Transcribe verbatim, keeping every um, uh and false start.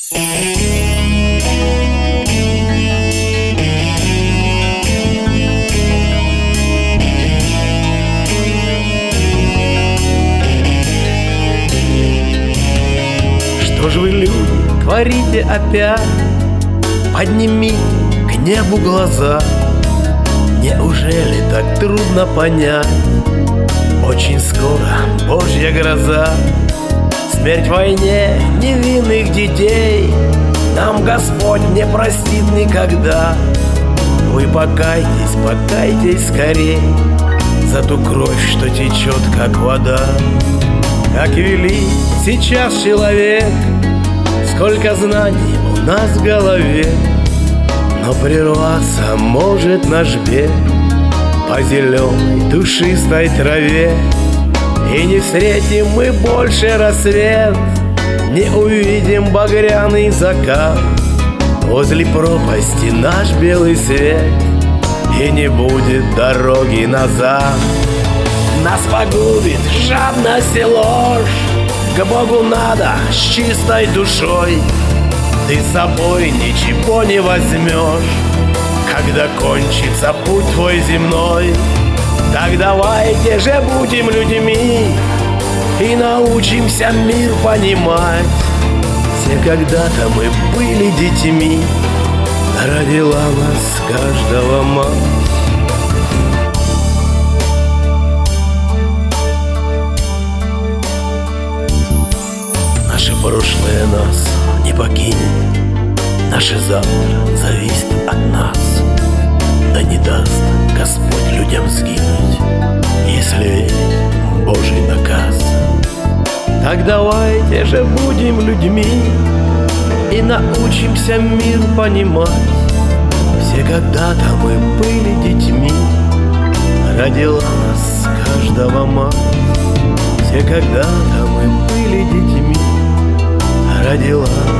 Что ж вы, люди, творите опять? Поднимите к небу глаза. Неужели так трудно понять? Очень скоро Божья гроза. Смерть в войне невинных детей нам Господь не простит никогда. Вы покайтесь, покайтесь скорей за ту кровь, что течет, как вода. Как велик сейчас человек, сколько знаний у нас в голове, но прерваться может наш бег по зеленой душистой траве. И не встретим мы больше рассвет, не увидим багряный закат. Возле пропасти наш белый свет, и не будет дороги назад. Нас погубит жадность и ложь, к Богу надо с чистой душой. Ты с собой ничего не возьмешь, когда кончится путь твой земной. Так давайте же будем людьми и научимся мир понимать. Все когда-то мы были детьми, родила нас каждого мать. Наше прошлое нас не покинет, наше завтра зависит от нас. Да не даст Господь людям сгинуть, если верить в Божий наказ. Так давайте же будем людьми и научимся мир понимать. Все когда-то мы были детьми, родила нас каждого мать. Все когда-то мы были детьми, родила